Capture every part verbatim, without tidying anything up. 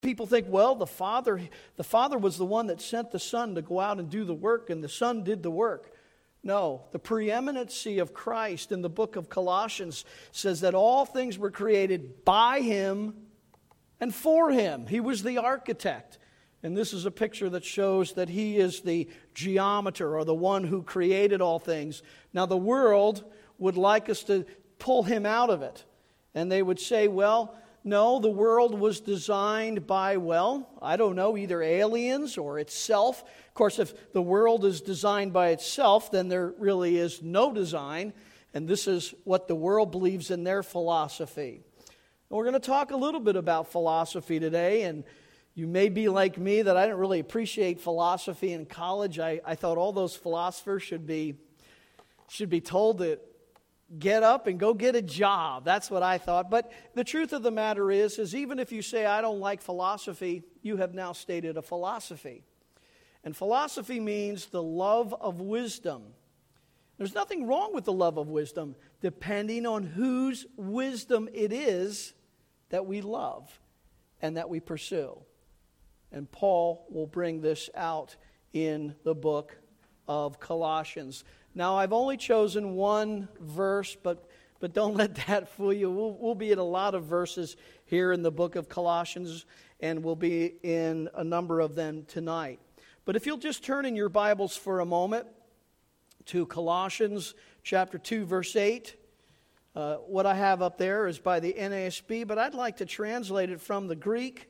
People think, well, the Father, the Father was the one that sent the Son to go out and do the work, and the Son did the work. No, the preeminency of Christ in the book of Colossians says that all things were created by Him and for Him. He was the architect. And this is a picture that shows that He is the geometer, or the one who created all things. Now, the world would like us to pull Him out of it. And they would say, well, no, the world was designed by, well, I don't know, either aliens or itself. Of course, if the world is designed by itself, then there really is no design. And this is what the world believes in their philosophy. And we're going to talk a little bit about philosophy today. And you may be like me, that I didn't really appreciate philosophy in college. I, I thought all those philosophers should be, should be told to get up and go get a job. That's what I thought. But the truth of the matter is, is even if you say, I don't like philosophy, you have now stated a philosophy. And philosophy means the love of wisdom. There's nothing wrong with the love of wisdom, depending on whose wisdom it is that we love and that we pursue. And Paul will bring this out in the book of Colossians. Now, I've only chosen one verse, but but don't let that fool you. We'll, we'll be in a lot of verses here in the book of Colossians, and we'll be in a number of them tonight. But if you'll just turn in your Bibles for a moment to Colossians chapter two, verse eight. Uh, what I have up there is by the N A S B, but I'd like to translate it from the Greek.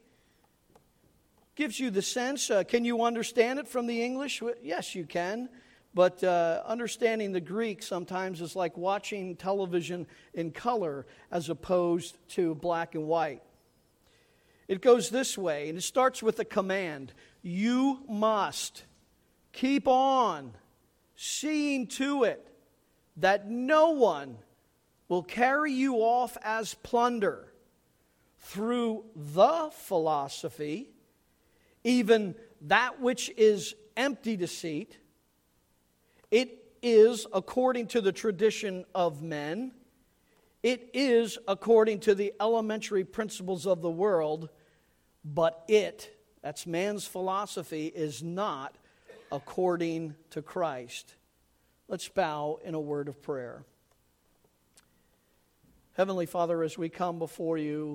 Gives you the sense. Uh, can you understand it from the English? Yes, you can. But uh, understanding the Greek sometimes is like watching television in color as opposed to black and white. It goes this way, and it starts with a command. You must keep on seeing to it that no one will carry you off as plunder through the philosophy, even that which is empty deceit. It is according to the tradition of men. It is according to the elementary principles of the world. But it, that's man's philosophy, is not according to Christ. Let's bow in a word of prayer. Heavenly Father, as we come before you,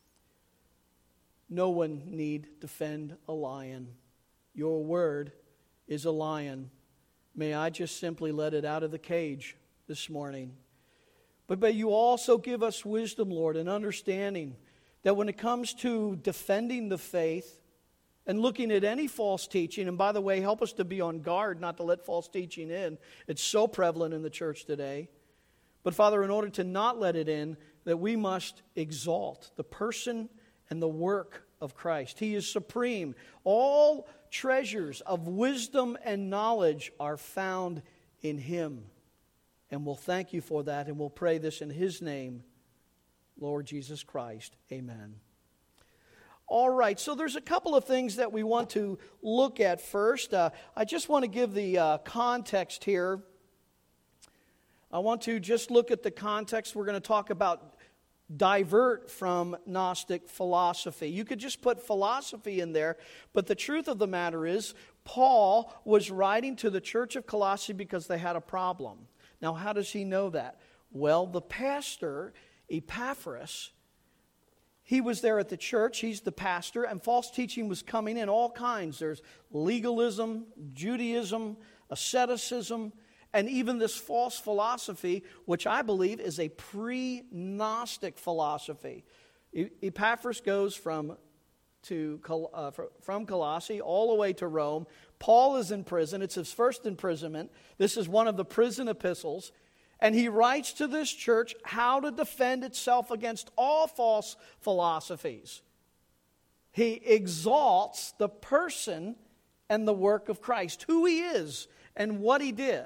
no one need defend a lion. Your word is a lion. May I just simply let it out of the cage this morning. But may you also give us wisdom, Lord, and understanding that when it comes to defending the faith and looking at any false teaching, and by the way, help us to be on guard not to let false teaching in. It's so prevalent in the church today. But Father, in order to not let it in, that we must exalt the person and the work of Christ. He is supreme. All treasures of wisdom and knowledge are found in Him. And we'll thank you for that, and we'll pray this in His name, Lord Jesus Christ. Amen. All right, so there's a couple of things that we want to look at first. Uh, I just want to give the uh, context here. I want to just look at the context. We're going to talk about divert from Gnostic philosophy. You could just put philosophy in there, but the truth of the matter is, Paul was writing to the church of Colossae because they had a problem. Now, how does he know that? Well, the pastor, Epaphras, he was there at the church. He's the pastor, and false teaching was coming in all kinds. There's legalism, Judaism, asceticism, and even this false philosophy, which I believe is a pre-Gnostic philosophy. Epaphras goes from to uh, from Colossae all the way to Rome. Paul is in prison. It's his first imprisonment. This is one of the prison epistles. And he writes to this church how to defend itself against all false philosophies. He exalts the person and the work of Christ, who He is and what He did.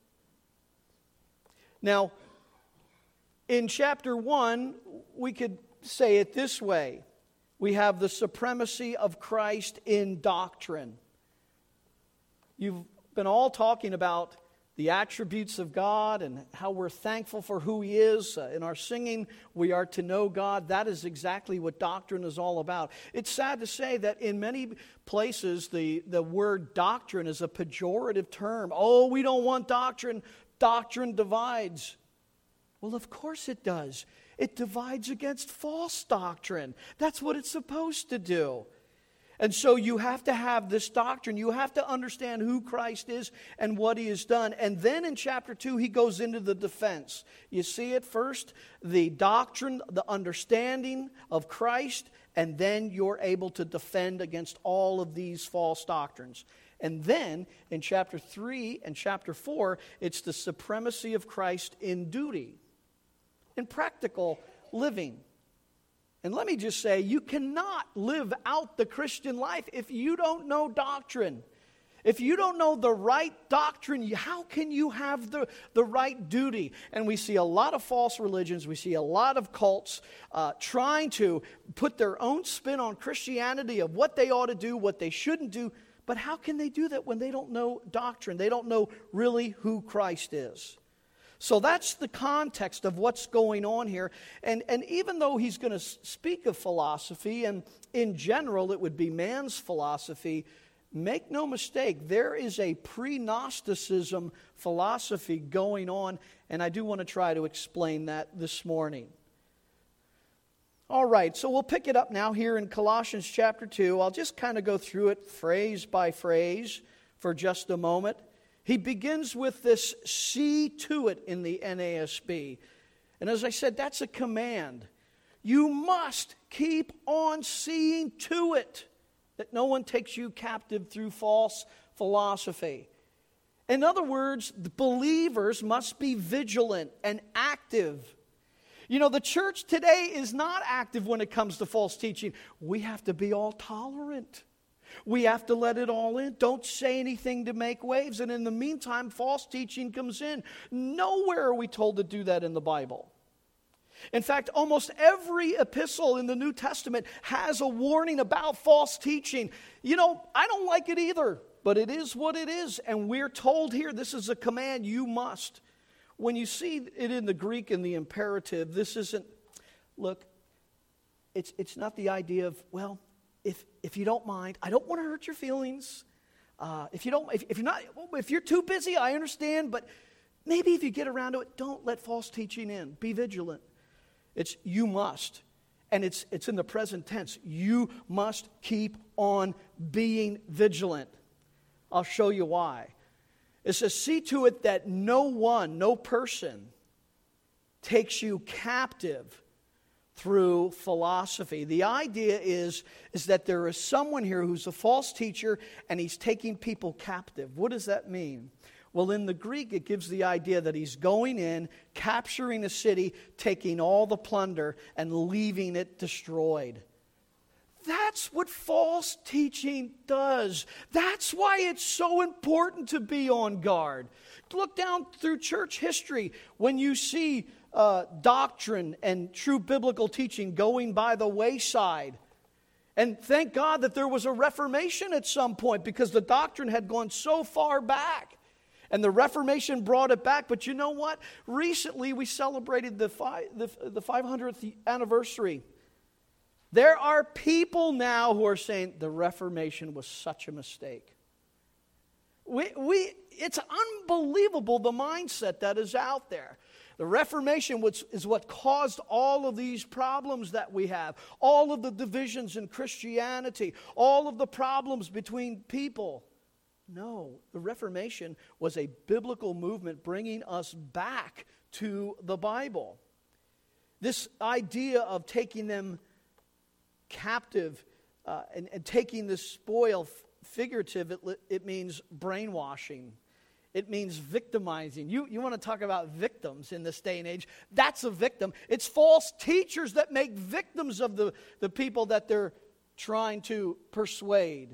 Now, in chapter one, we could say it this way. We have the supremacy of Christ in doctrine. You've been all talking about the attributes of God and how we're thankful for who He is. Uh, in our singing, we are to know God. That is exactly what doctrine is all about. It's sad to say that in many places, the, the word doctrine is a pejorative term. Oh, we don't want doctrine. Doctrine divides. Well, of course it does. It divides against false doctrine. That's what it's supposed to do. And so you have to have this doctrine. You have to understand who Christ is and what He has done. And then in chapter two, he goes into the defense. You see it first, the doctrine, the understanding of Christ, and then you're able to defend against all of these false doctrines. And then in chapter three and chapter four, it's the supremacy of Christ in duty, in practical living. And let me just say, you cannot live out the Christian life if you don't know doctrine. If you don't know the right doctrine, how can you have the, the right duty? And we see a lot of false religions. We see a lot of cults uh, trying to put their own spin on Christianity of what they ought to do, what they shouldn't do. But how can they do that when they don't know doctrine? They don't know really who Christ is. So that's the context of what's going on here. And, and even though he's going to speak of philosophy, and in general it would be man's philosophy, make no mistake, there is a pre-Gnosticism philosophy going on, and I do want to try to explain that this morning. All right, so we'll pick it up now here in Colossians chapter two. I'll just kind of go through it phrase by phrase for just a moment. He begins with this see to it in the N A S B. And as I said, that's a command. You must keep on seeing to it that no one takes you captive through false philosophy. In other words, the believers must be vigilant and active. You know, the church today is not active when it comes to false teaching. We have to be all tolerant. We have to let it all in. Don't say anything to make waves. And in the meantime, false teaching comes in. Nowhere are we told to do that in the Bible. In fact, almost every epistle in the New Testament has a warning about false teaching. You know, I don't like it either, but it is what it is. And we're told here, this is a command, you must. When you see it in the Greek in the imperative, this isn't, look, it's it's not the idea of, well, If if you don't mind, I don't want to hurt your feelings. Uh, if you don't, if, if you're not, if you're too busy, I understand. But maybe if you get around to it, don't let false teaching in. Be vigilant. It's you must, and it's it's in the present tense. You must keep on being vigilant. I'll show you why. It says, see to it that no one, no person, takes you captive through philosophy. The idea is, is that there is someone here who's a false teacher and he's taking people captive. What does that mean? Well, in the Greek, it gives the idea that he's going in, capturing a city, taking all the plunder, and leaving it destroyed. That's what false teaching does. That's why it's so important to be on guard. Look down through church history when you see Uh, doctrine and true biblical teaching going by the wayside. And thank God that there was a Reformation at some point, because the doctrine had gone so far back. And the Reformation brought it back. But you know what? Recently we celebrated the, fi- the, the five hundredth anniversary. There are people now who are saying the Reformation was such a mistake. We, we, it's unbelievable the mindset that is out there. The Reformation was, is what caused all of these problems that we have, all of the divisions in Christianity, all of the problems between people. No, the Reformation was a biblical movement bringing us back to the Bible. This idea of taking them captive uh, and, and taking the spoil, figurative, it, it means brainwashing. It means victimizing. You, you want to talk about victims in this day and age. That's a victim. It's false teachers that make victims of the, the people that they're trying to persuade.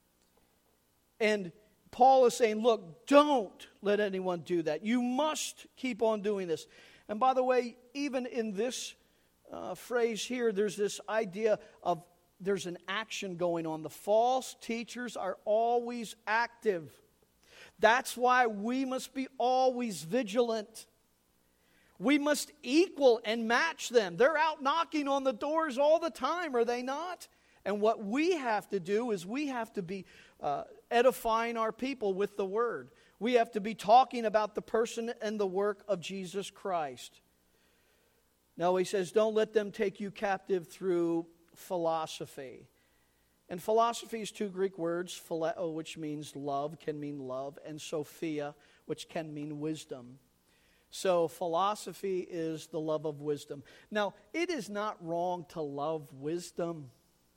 And Paul is saying, look, don't let anyone do that. You must keep on doing this. And by the way, even in this uh, phrase here, there's this idea of there's an action going on. The false teachers are always active. That's why we must be always vigilant. We must equal and match them. They're out knocking on the doors all the time, are they not? And what we have to do is we have to be uh, edifying our people with the Word. We have to be talking about the person and the work of Jesus Christ. Now he says, don't let them take you captive through philosophy. And philosophy is two Greek words, phileo, which means love, can mean love, and sophia, which can mean wisdom. So philosophy is the love of wisdom. Now, it is not wrong to love wisdom,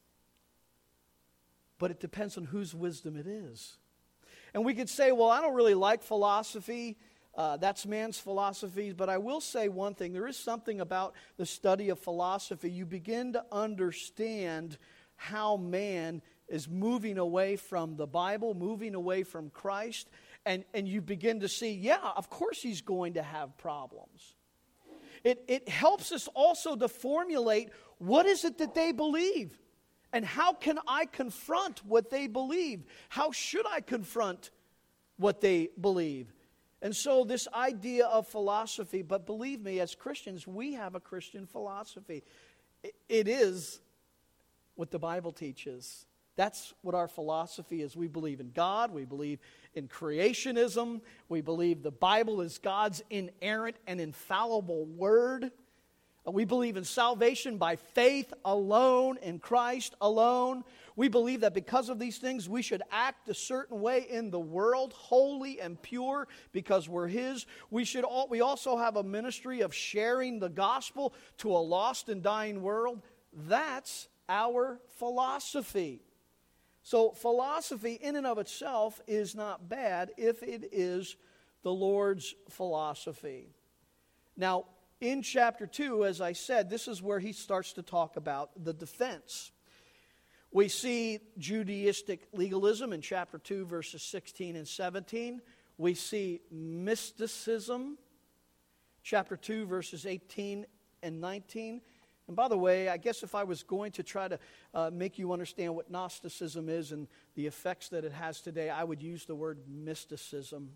but it depends on whose wisdom it is. And we could say, well, I don't really like philosophy. Uh, that's man's philosophy. But I will say one thing. There is something about the study of philosophy. You begin to understand how man is moving away from the Bible, moving away from Christ. And, and you begin to see, yeah, of course he's going to have problems. It, it helps us also to formulate what is it that they believe. And how can I confront what they believe? How should I confront what they believe? And so this idea of philosophy, but believe me, as Christians, we have a Christian philosophy. It is what the Bible teaches. That's what our philosophy is. We believe in God. We believe in creationism. We believe the Bible is God's inerrant and infallible word. We believe in salvation by faith alone, in Christ alone. We believe that because of these things, we should act a certain way in the world, holy and pure, because we're His. We should. All, we also have a ministry of sharing the gospel to a lost and dying world. That's our philosophy. So philosophy in and of itself is not bad if it is the Lord's philosophy. Now, in chapter two, as I said, this is where he starts to talk about the defense. We see Judaistic legalism in chapter two, verses sixteen and seventeen. We see mysticism, chapter two, verses eighteen and nineteen. And by the way, I guess if I was going to try to uh, make you understand what Gnosticism is and the effects that it has today, I would use the word mysticism.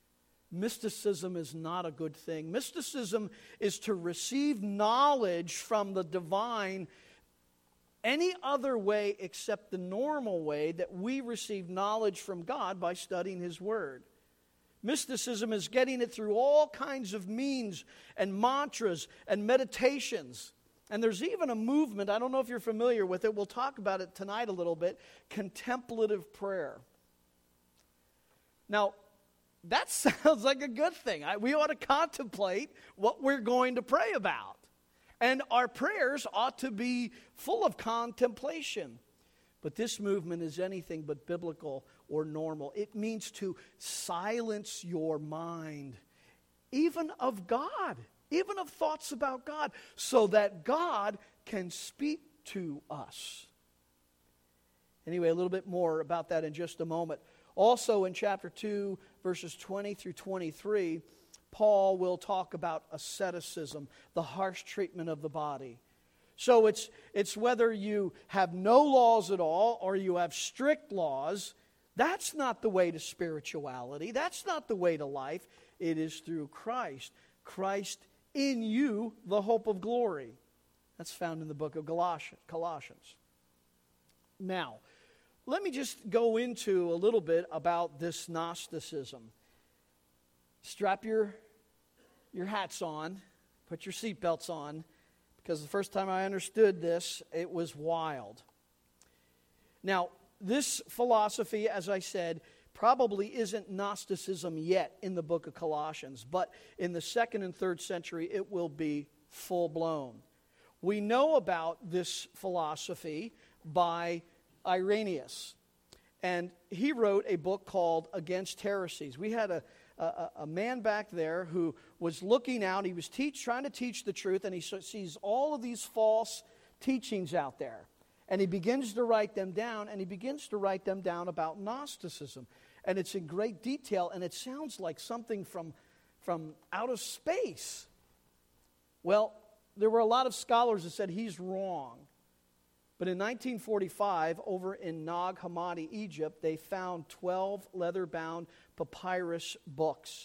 Mysticism is not a good thing. Mysticism is to receive knowledge from the divine any other way except the normal way that we receive knowledge from God by studying His Word. Mysticism is getting it through all kinds of means and mantras and meditations. And there's even a movement, I don't know if you're familiar with it, we'll talk about it tonight a little bit, contemplative prayer. Now, that sounds like a good thing. I, we ought to contemplate what we're going to pray about. And our prayers ought to be full of contemplation. But this movement is anything but biblical or normal. It means to silence your mind, even of God. Even of thoughts about God, so that God can speak to us. Anyway, a little bit more about that in just a moment. Also in chapter two, verses twenty through twenty-three, Paul will talk about asceticism, the harsh treatment of the body. So it's, it's whether you have no laws at all or you have strict laws, that's not the way to spirituality. That's not the way to life. It is through Christ. Christ in you, the hope of glory. That's found in the book of Colossians. Now, let me just go into a little bit about this Gnosticism. Strap your, your hats on, put your seatbelts on, because the first time I understood this, it was wild. Now, this philosophy, as I said, probably isn't Gnosticism yet in the book of Colossians, but in the second and third century it will be full-blown. We know about this philosophy by Irenaeus, and he wrote a book called Against Heresies. We had a, a, a man back there who was looking out, he was teach, trying to teach the truth, and he sees all of these false teachings out there. And he begins to write them down, and he begins to write them down about Gnosticism. And it's in great detail, and it sounds like something from, from out of space. Well, there were a lot of scholars that said he's wrong. But in nineteen forty-five, over in Nag Hammadi, Egypt, they found twelve leather-bound papyrus books.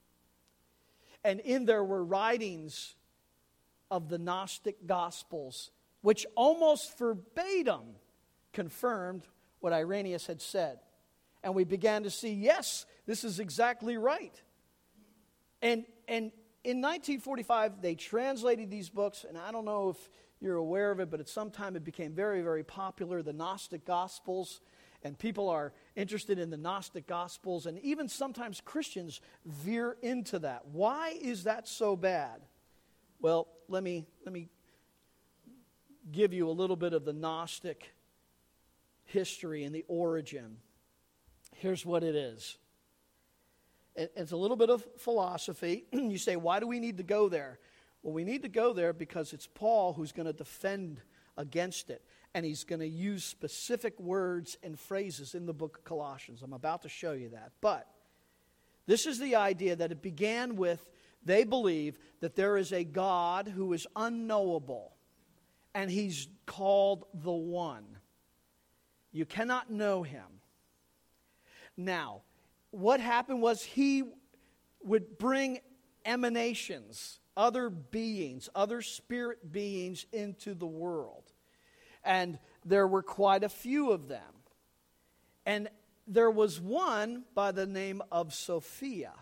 And in there were writings of the Gnostic Gospels, which almost verbatim confirmed what Irenaeus had said. And we began to see, yes, this is exactly right. And, and in nineteen forty-five, they translated these books, and I don't know if you're aware of it, but at some time it became very, very popular, the Gnostic Gospels, and people are interested in the Gnostic Gospels, and even sometimes Christians veer into that. Why is that so bad? Well, let me, let me give you a little bit of the Gnostic history and the origin. Here's what it is. It's a little bit of philosophy. You say, why do we need to go there? Well, we need to go there because it's Paul who's going to defend against it. And he's going to use specific words and phrases in the book of Colossians. I'm about to show you that. But this is the idea that it began with, they believe that there is a God who is unknowable. And he's called the One. You cannot know him. Now, what happened was he would bring emanations, other beings, other spirit beings into the world. And there were quite a few of them. And there was one by the name of Sophia.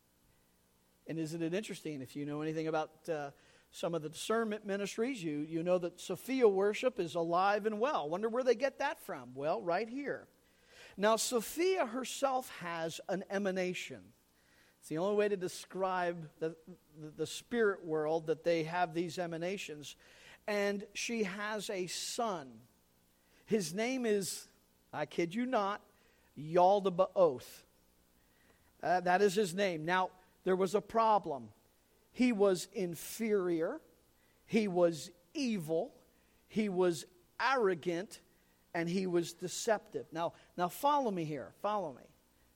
And isn't it interesting, if you know anything about uh, some of the discernment ministries, you, you know that Sophia worship is alive and well. Wonder where they get that from? Well, right here. Now, Sophia herself has an emanation. It's the only way to describe the, the, the spirit world, that they have these emanations. And she has a son. His name is, I kid you not, Yaldabaoth. Uh, that is his name. Now, there was a problem. He was inferior. He was evil. He was arrogant. And he was deceptive. Now, now follow me here. Follow me.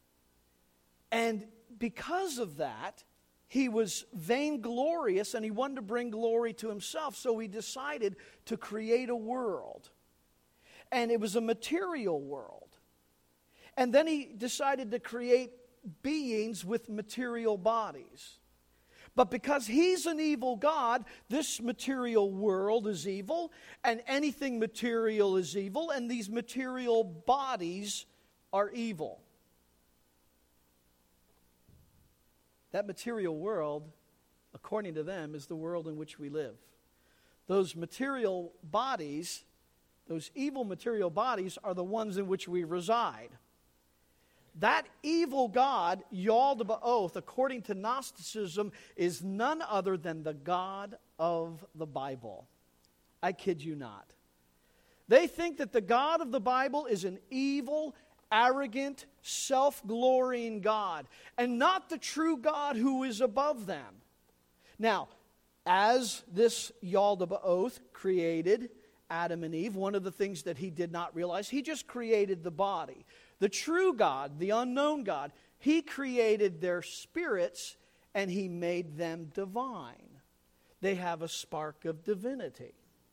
And because of that, he was vainglorious and he wanted to bring glory to himself. So he decided to create a world. And it was a material world. And then he decided to create beings with material bodies. But because he's an evil God, this material world is evil, and anything material is evil, and these material bodies are evil. That material world, according to them, is the world in which we live. Those material bodies, those evil material bodies, are the ones in which we reside. That evil God, Yaldabaoth, according to Gnosticism, is none other than the God of the Bible. I kid you not. They think that the God of the Bible is an evil, arrogant, self-glorying God, and not the true God who is above them. Now, as this Yaldabaoth created Adam and Eve, one of the things that he did not realize, he just created the body. The true God, the unknown God, he created their spirits and he made them divine. They have a spark of divinity.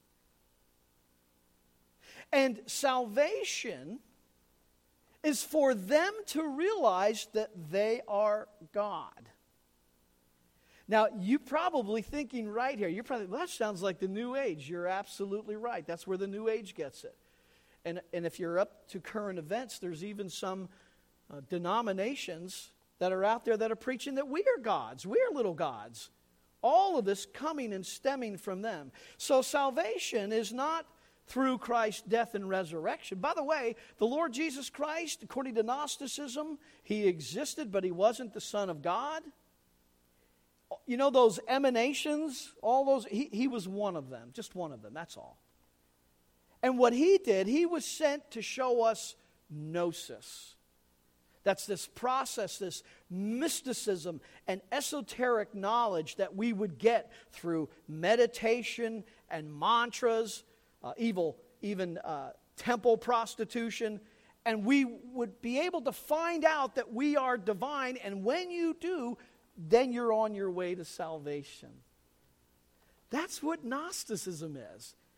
And salvation is for them to realize that they are God. Now, you're probably thinking right here, you're probably, well, that sounds like the New Age. You're absolutely right. That's where the New Age gets it. And, and if you're up to current events, there's even some uh, denominations that are out there that are preaching that we are gods. We are little gods. All of this coming and stemming from them. So salvation is not through Christ's death and resurrection. By the way, the Lord Jesus Christ, according to Gnosticism, he existed, but he wasn't the Son of God. You know those emanations, all those, he, he was one of them, just one of them, that's all. And what he did, he was sent to show us gnosis. That's this process, this mysticism and esoteric knowledge that we would get through meditation and mantras, uh, evil, even uh, temple prostitution. And we would be able to find out that we are divine. And when you do, then you're on your way to salvation. That's what Gnosticism is.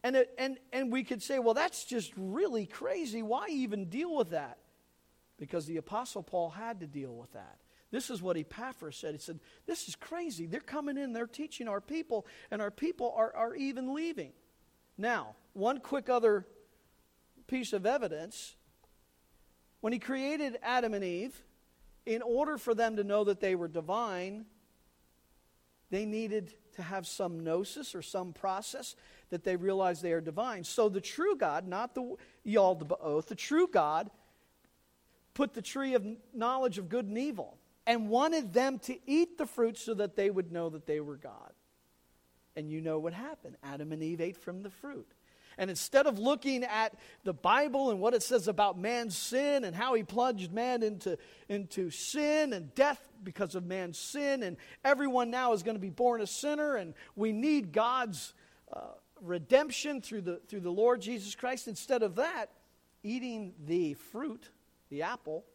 And, it, and, and we could say, well, that's just really crazy. Why even deal with that? Because the Apostle Paul had to deal with that. This is what Epaphras said. He said, this is crazy. They're coming in, they're teaching our people, and our people are, are even leaving. Now, one quick other piece of evidence. When he created Adam and Eve, in order for them to know that they were divine, they needed to have some gnosis or some process that they realized they are divine. So the true God, not the Yalda Ba'oth, the true God put the tree of knowledge of good and evil and wanted them to eat the fruit so that they would know that they were God. And you know what happened. Adam and Eve ate from the fruit. And instead of looking at the Bible and what it says about man's sin and how he plunged man into, into sin and death because of man's sin, and everyone now is going to be born a sinner, and we need God's uh, redemption through the, through the Lord Jesus Christ. Instead of that, eating the fruit, the apple,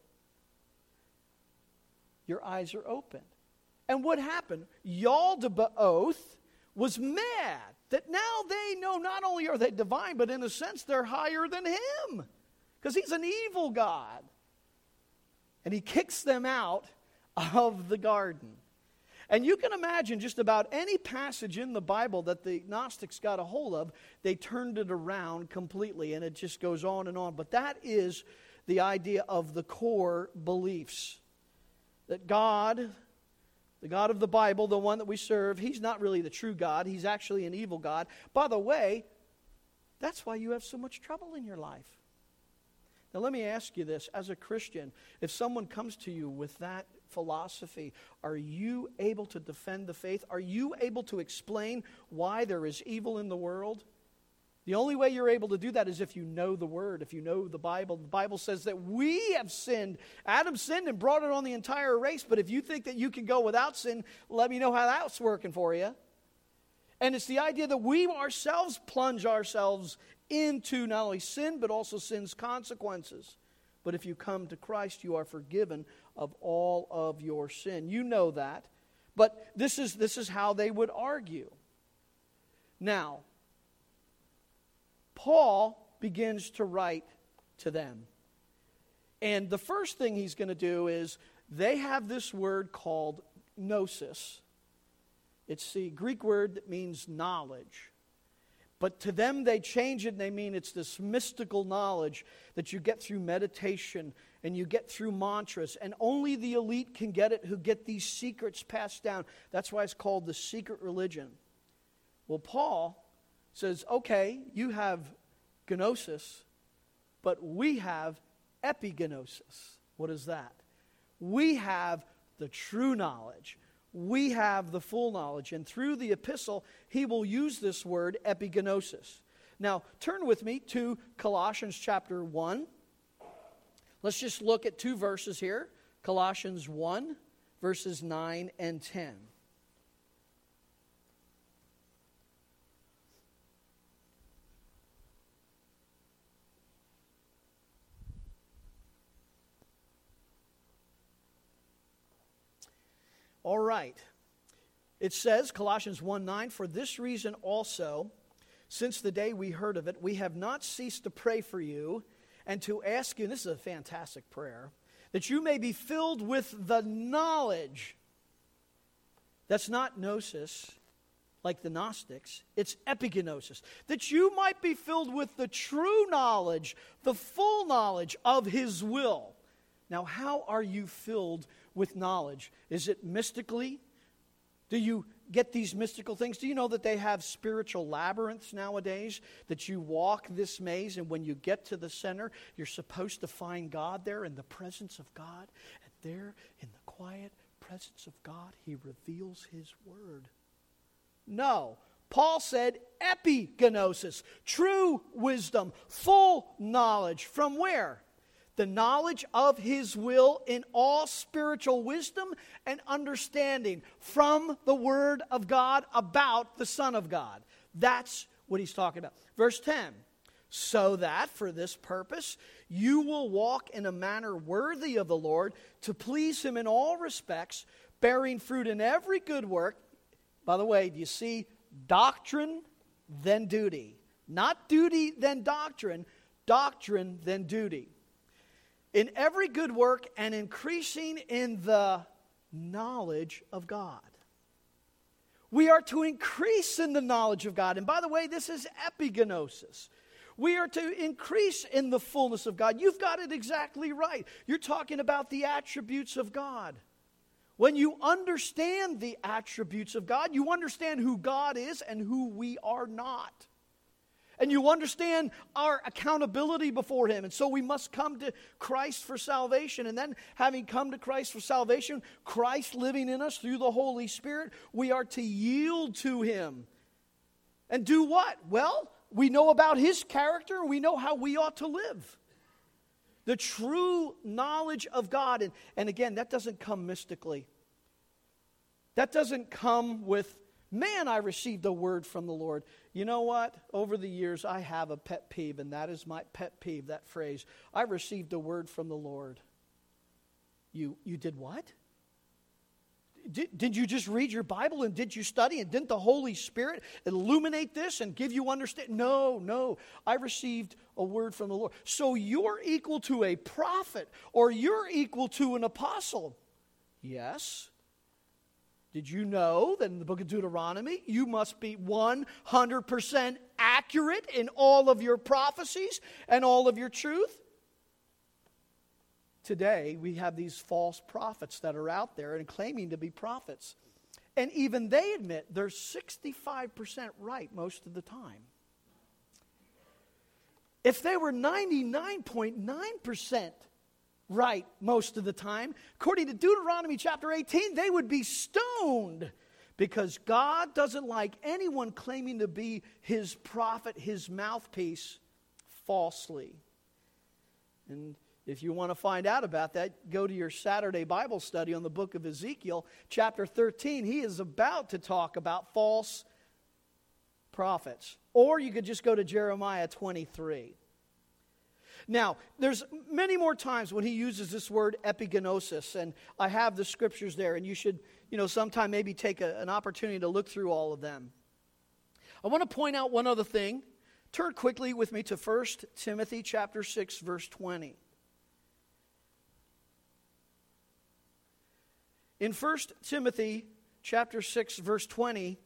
your eyes are opened. And what happened? Yalda Ba'oth was mad that now they know not only are they divine, but in a sense they're higher than him. Because he's an evil God. And he kicks them out of the garden. And you can imagine just about any passage in the Bible that the Gnostics got a hold of, they turned it around completely. And it just goes on and on. But that is the idea of the core beliefs. That God, the God of the Bible, the one that we serve, he's not really the true God. He's actually an evil God. By the way, that's why you have so much trouble in your life. Now let me ask you this. As a Christian, if someone comes to you with that philosophy, are you able to defend the faith? Are you able to explain why there is evil in the world? The only way you're able to do that is if you know the Word, if you know the Bible. The Bible says that we have sinned. Adam sinned and brought it on the entire race, but if you think that you can go without sin, let me know how that's working for you. And it's the idea that we ourselves plunge ourselves into not only sin, but also sin's consequences. But if you come to Christ, you are forgiven of all of your sin. You know that. But this is, this is how they would argue. Now, Paul begins to write to them. And the first thing he's going to do is they have this word called gnosis. It's the Greek word that means knowledge. But to them they change it and they mean it's this mystical knowledge that you get through meditation and you get through mantras. And only the elite can get it who get these secrets passed down. That's why it's called the secret religion. Well, Paul says, okay, you have gnosis, but we have epignosis. What is that? We have the true knowledge. We have the full knowledge. And through the epistle, he will use this word epignosis. Now, turn with me to Colossians chapter one. Let's just look at two verses here. Colossians one, verses nine and ten. All right. It says, Colossians one nine, for this reason also, since the day we heard of it, we have not ceased to pray for you and to ask you, and this is a fantastic prayer, that you may be filled with the knowledge. That's not gnosis, like the Gnostics. It's epignosis. That you might be filled with the true knowledge, the full knowledge of His will. Now, how are you filled with knowledge? Is it mystically? Do you get these mystical things? Do you know that they have spiritual labyrinths nowadays? That you walk this maze and when you get to the center, you're supposed to find God there in the presence of God. And there in the quiet presence of God, He reveals His Word. No. Paul said epignosis, true wisdom, full knowledge. From where? The knowledge of His will in all spiritual wisdom and understanding from the Word of God about the Son of God. That's what he's talking about. Verse ten, so that for this purpose you will walk in a manner worthy of the Lord to please Him in all respects, bearing fruit in every good work. By the way, do you see doctrine, then duty? Not duty, then doctrine. Doctrine, then duty. In every good work and increasing in the knowledge of God. We are to increase in the knowledge of God. And by the way, this is epigenosis. We are to increase in the fullness of God. You've got it exactly right. You're talking about the attributes of God. When you understand the attributes of God, you understand who God is and who we are not. And you understand our accountability before Him. And so we must come to Christ for salvation. And then having come to Christ for salvation, Christ living in us through the Holy Spirit, we are to yield to Him. And do what? Well, we know about His character. We know how we ought to live. The true knowledge of God. And, and again, that doesn't come mystically. That doesn't come with, man, I received a word from the Lord. You know what? Over the years, I have a pet peeve, and that is my pet peeve, that phrase. I received a word from the Lord. You, you did what? Did, did you just read your Bible and did you study and didn't the Holy Spirit illuminate this and give you understanding? No, no. I received a word from the Lord. So you're equal to a prophet or you're equal to an apostle. Yes. Did you know that in the book of Deuteronomy, you must be one hundred percent accurate in all of your prophecies and all of your truth? Today, we have these false prophets that are out there and claiming to be prophets. And even they admit they're sixty-five percent right most of the time. If they were ninety-nine point nine percent right most of the time, according to Deuteronomy chapter eighteen, they would be stoned because God doesn't like anyone claiming to be His prophet, His mouthpiece, falsely. And if you want to find out about that, go to your Saturday Bible study on the book of Ezekiel, chapter thirteen. He is about to talk about false prophets. Or you could just go to Jeremiah twenty-three. Now, there's many more times when he uses this word epigenosis, and I have the scriptures there, and you should, you know, sometime maybe take a, an opportunity to look through all of them. I want to point out one other thing. Turn quickly with me to First Timothy chapter six, verse twenty. In First Timothy chapter six, verse twenty,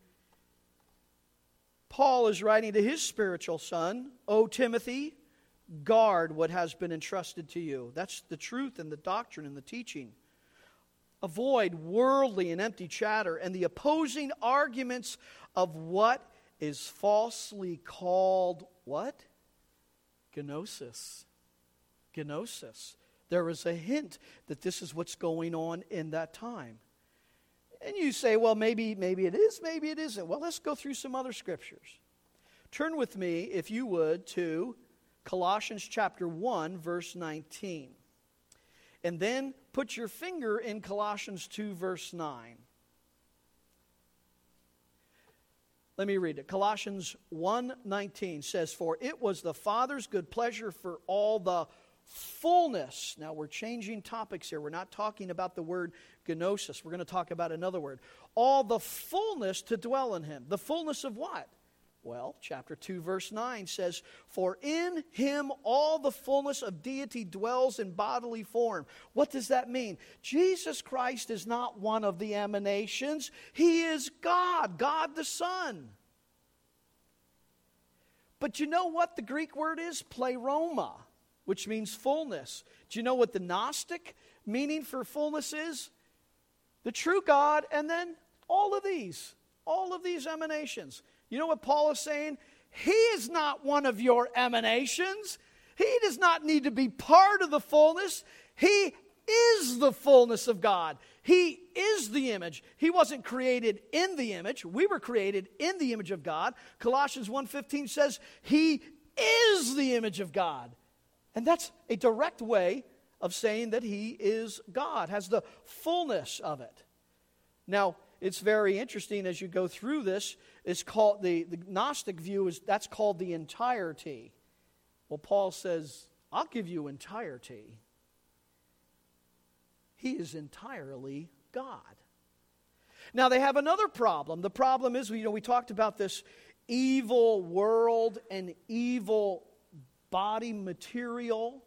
Paul is writing to his spiritual son, O Timothy, guard what has been entrusted to you. That's the truth and the doctrine and the teaching. Avoid worldly and empty chatter and the opposing arguments of what is falsely called what? Gnosis. Gnosis. There is a hint that this is what's going on in that time. And you say, well, maybe, maybe it is, maybe it isn't. Well, let's go through some other scriptures. Turn with me, if you would, to Colossians chapter one, verse nineteen. And then put your finger in Colossians two, verse nine. Let me read it. Colossians one nineteen says, for it was the Father's good pleasure for all the fullness. Now we're changing topics here. We're not talking about the word gnosis. We're going to talk about another word. All the fullness to dwell in Him. The fullness of what? Well, chapter two, verse nine says, for in Him all the fullness of deity dwells in bodily form. What does that mean? Jesus Christ is not one of the emanations. He is God, God the Son. But you know what the Greek word is? Pleroma, which means fullness. Do you know what the Gnostic meaning for fullness is? The true God, and then all of these, all of these emanations. You know what Paul is saying? He is not one of your emanations. He does not need to be part of the fullness. He is the fullness of God. He is the image. He wasn't created in the image. We were created in the image of God. Colossians one fifteen says He is the image of God. And that's a direct way of saying that He is God, has the fullness of it. Now, it's very interesting as you go through this. It's called the, the Gnostic view is that's called the entirety. Well, Paul says, I'll give you entirety. He is entirely God. Now they have another problem. The problem is, you know, we talked about this evil world and evil body material.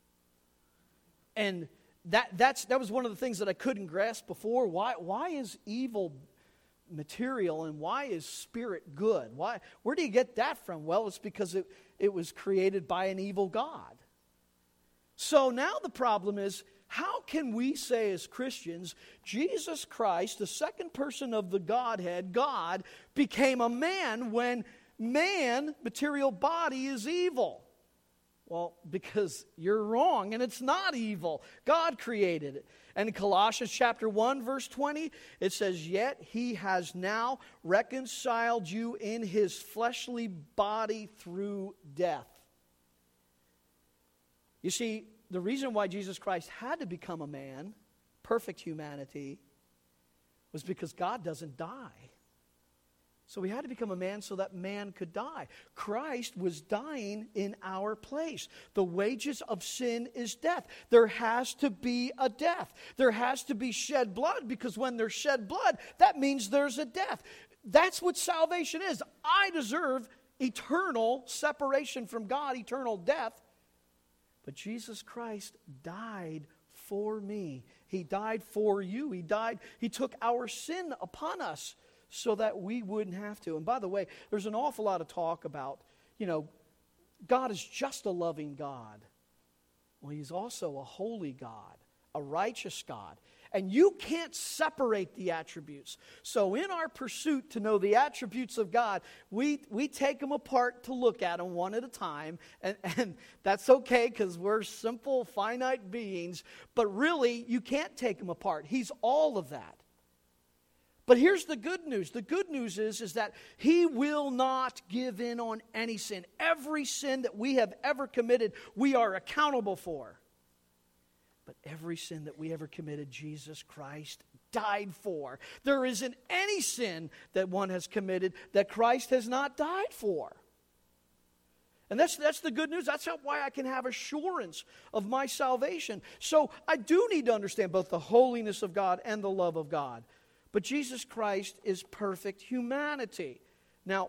And that that's that was one of the things that I couldn't grasp before. Why why is evil material and why is spirit good? Why where do you get that from? Well, it's because it, it was created by an evil God. So now the problem is, how can we say as Christians, Jesus Christ, the second person of the Godhead, God, became a man when man, material body, is evil? Well, because you're wrong and it's not evil. God created it. And in Colossians chapter one, verse twenty, it says, "Yet he has now reconciled you in his fleshly body through death." You see, the reason why Jesus Christ had to become a man, perfect humanity, was because God doesn't die. So he had to become a man so that man could die. Christ was dying in our place. The wages of sin is death. There has to be a death. There has to be shed blood, because when there's shed blood, that means there's a death. That's what salvation is. I deserve eternal separation from God, eternal death. But Jesus Christ died for me. He died for you. He died, he took our sin upon us so that we wouldn't have to. And by the way, there's an awful lot of talk about, you know, God is just a loving God. Well, he's also a holy God, a righteous God. And you can't separate the attributes. So in our pursuit to know the attributes of God, we, we take them apart to look at them one at a time. And, and that's okay, because we're simple, finite beings. But really, you can't take them apart. He's all of that. But here's the good news. The good news is, is that he will not give in on any sin. Every sin that we have ever committed, we are accountable for. But every sin that we ever committed, Jesus Christ died for. There isn't any sin that one has committed that Christ has not died for. And that's, that's the good news. That's how, why I can have assurance of my salvation. So I do need to understand both the holiness of God and the love of God. But Jesus Christ is perfect humanity. Now,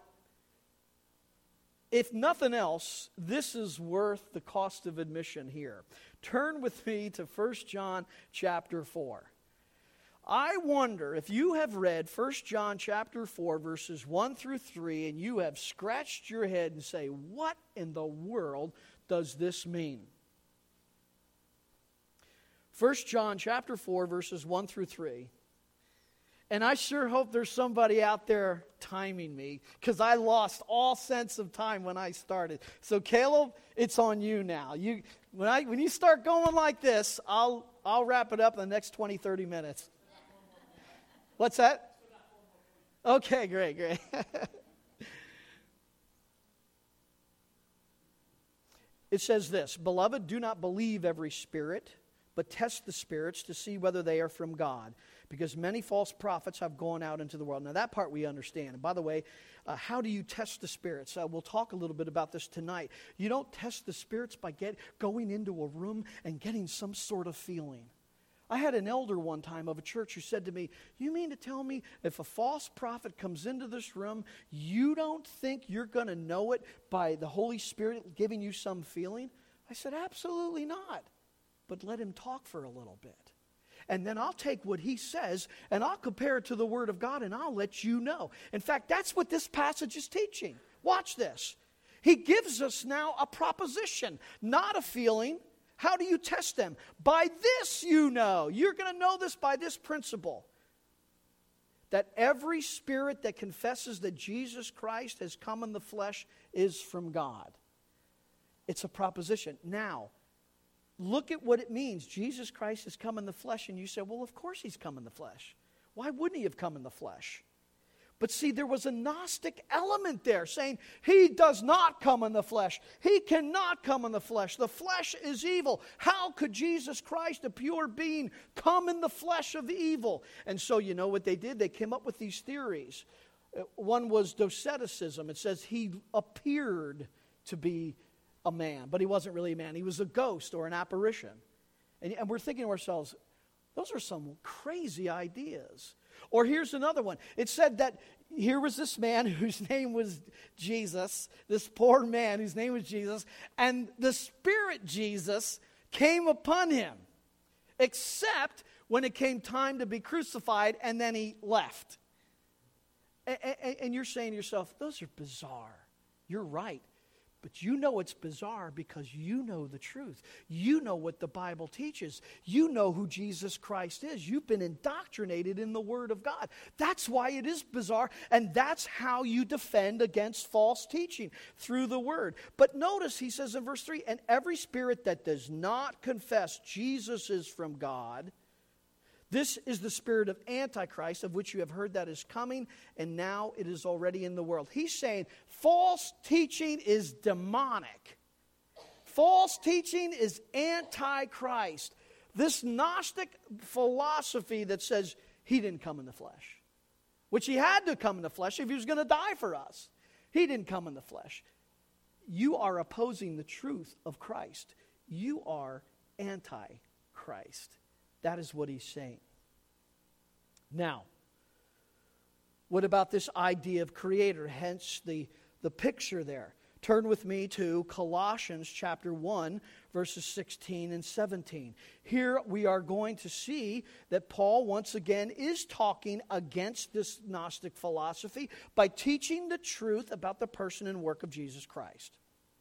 if nothing else, this is worth the cost of admission here. Turn with me to First John chapter four. I wonder if you have read First John chapter four, verses one through three, and you have scratched your head and say, what in the world does this mean? First John chapter four, verses one through three. And I sure hope there's somebody out there timing me, because I lost all sense of time when I started. So Caleb, it's on you now. You when I when you start going like this, I'll I'll wrap it up in the next twenty, thirty minutes. What's that? Okay, great, great. It says this, "Beloved, do not believe every spirit, but test the spirits to see whether they are from God, because many false prophets have gone out into the world." Now, that part we understand. And by the way, uh, how do you test the spirits? Uh, we'll talk a little bit about this tonight. You don't test the spirits by get, going into a room and getting some sort of feeling. I had an elder one time of a church who said to me, "You mean to tell me if a false prophet comes into this room, you don't think you're going to know it by the Holy Spirit giving you some feeling?" I said, "Absolutely not. But let him talk for a little bit. And then I'll take what he says and I'll compare it to the Word of God and I'll let you know." In fact, that's what this passage is teaching. Watch this. He gives us now a proposition, not a feeling. How do you test them? By this you know. You're going to know this by this principle. That every spirit that confesses that Jesus Christ has come in the flesh is from God. It's a proposition. Now, look at what it means. Jesus Christ has come in the flesh, and you say, well, of course he's come in the flesh. Why wouldn't he have come in the flesh? But see, there was a Gnostic element there saying he does not come in the flesh. He cannot come in the flesh. The flesh is evil. How could Jesus Christ, a pure being, come in the flesh of evil? And so you know what they did? They came up with these theories. One was doceticism. It says he appeared to be a man, but he wasn't really a man. He was a ghost or an apparition. And, and we're thinking to ourselves, those are some crazy ideas. Or here's another one. It said that here was this man whose name was Jesus, this poor man whose name was Jesus, and the Spirit Jesus came upon him, except when it came time to be crucified, and then he left. And, and, and you're saying to yourself, those are bizarre. You're right. But you know it's bizarre because you know the truth. You know what the Bible teaches. You know who Jesus Christ is. You've been indoctrinated in the Word of God. That's why it is bizarre, and that's how you defend against false teaching, through the Word. But notice he says in verse three, and every spirit that does not confess Jesus is from God, this is the spirit of Antichrist, of which you have heard that is coming, and now it is already in the world. He's saying false teaching is demonic. False teaching is Antichrist. This Gnostic philosophy that says he didn't come in the flesh, which he had to come in the flesh if he was going to die for us. He didn't come in the flesh. You are opposing the truth of Christ. You are Antichrist. That is what he's saying. Now, what about this idea of creator? Hence the, the picture there. Turn with me to Colossians chapter one, verses sixteen and seventeen. Here we are going to see that Paul once again is talking against this Gnostic philosophy by teaching the truth about the person and work of Jesus Christ.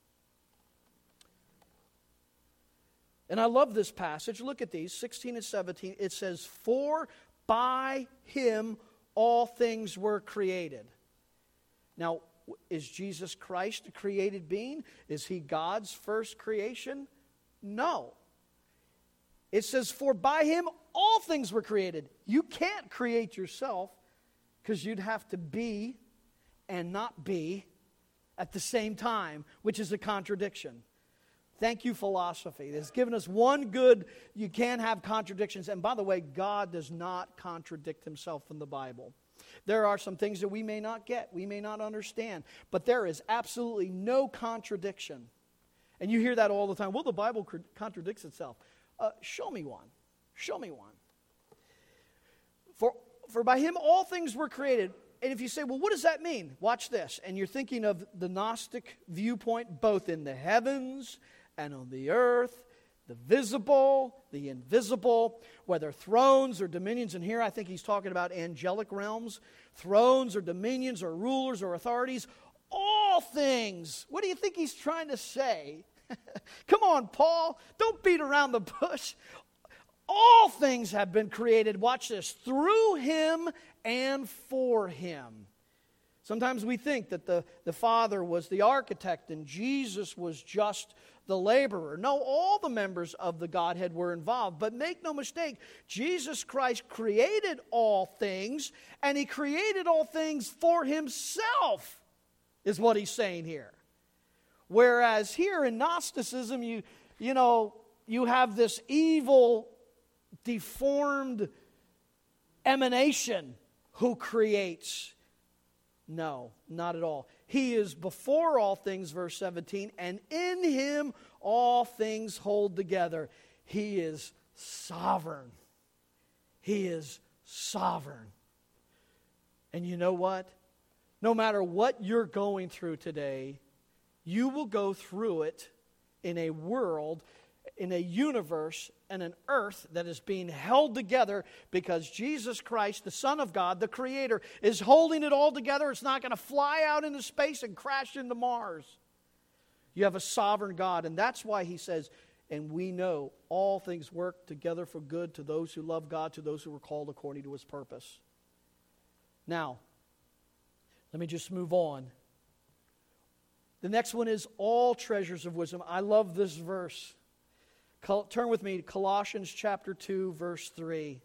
And I love this passage. Look at these, sixteen and seventeen. It says, for by him all things were created. Now, is Jesus Christ a created being? Is he God's first creation? No. It says, for by him all things were created. You can't create yourself because you'd have to be and not be at the same time, which is a contradiction. Thank you, philosophy. It's given us one good, you can't have contradictions. And by the way, God does not contradict himself in the Bible. There are some things that we may not get, we may not understand, but there is absolutely no contradiction. And you hear that all the time. Well, the Bible contradicts itself. Uh, show me one. Show me one. For, for by him all things were created. And if you say, well, what does that mean? Watch this. And you're thinking of the Gnostic viewpoint, both in the heavens and on the earth, the visible, the invisible, whether thrones or dominions. And here I think he's talking about angelic realms, thrones or dominions or rulers or authorities, all things. What do you think he's trying to say? Come on, Paul, don't beat around the bush. All things have been created, watch this, through him and for him. Sometimes we think that the, the Father was the architect and Jesus was just the laborer. No, all the members of the Godhead were involved. But make no mistake, Jesus Christ created all things, and he created all things for himself, is what he's saying here. Whereas here in Gnosticism, you, you know, you have this evil, deformed emanation who creates. No, not at all. He is before all things, verse seventeen, and in him all things hold together. He is sovereign. He is sovereign. And you know what? No matter what you're going through today, you will go through it in a world, in a universe, and an earth that is being held together because Jesus Christ, the Son of God, the Creator, is holding it all together. It's not going to fly out into space and crash into Mars. You have a sovereign God, and that's why he says, and we know all things work together for good to those who love God, to those who are called according to his purpose. Now, let me just move on. The next one is all treasures of wisdom. I love this verse. Turn with me to Colossians chapter two, verse three.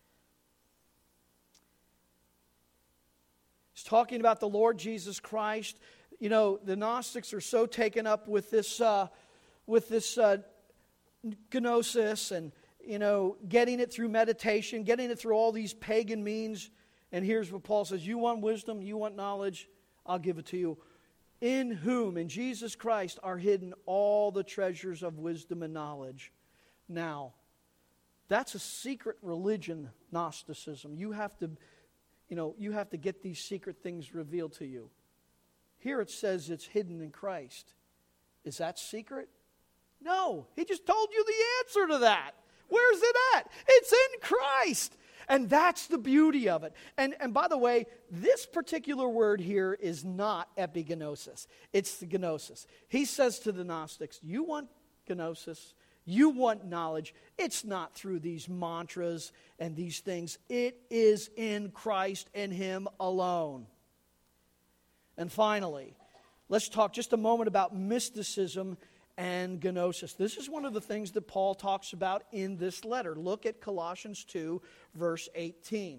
It's talking about the Lord Jesus Christ. You know, the Gnostics are so taken up with this, uh, with this uh, gnosis and, you know, getting it through meditation, getting it through all these pagan means. And here's what Paul says, you want wisdom, you want knowledge, I'll give it to you. In whom, in Jesus Christ, are hidden all the treasures of wisdom and knowledge. Now, that's a secret religion, Gnosticism. You have to, you know, you have to get these secret things revealed to you. Here it says it's hidden in Christ. Is that secret? No. He just told you the answer to that. Where's it at? It's in Christ. And that's the beauty of it. And, and by the way, this particular word here is not epigenosis. It's the gnosis. He says to the Gnostics, you want gnosis, you want knowledge. It's not through these mantras and these things. It is in Christ and Him alone. And finally, let's talk just a moment about mysticism and gnosis. This is one of the things that Paul talks about in this letter. Look at Colossians two, verse eighteen.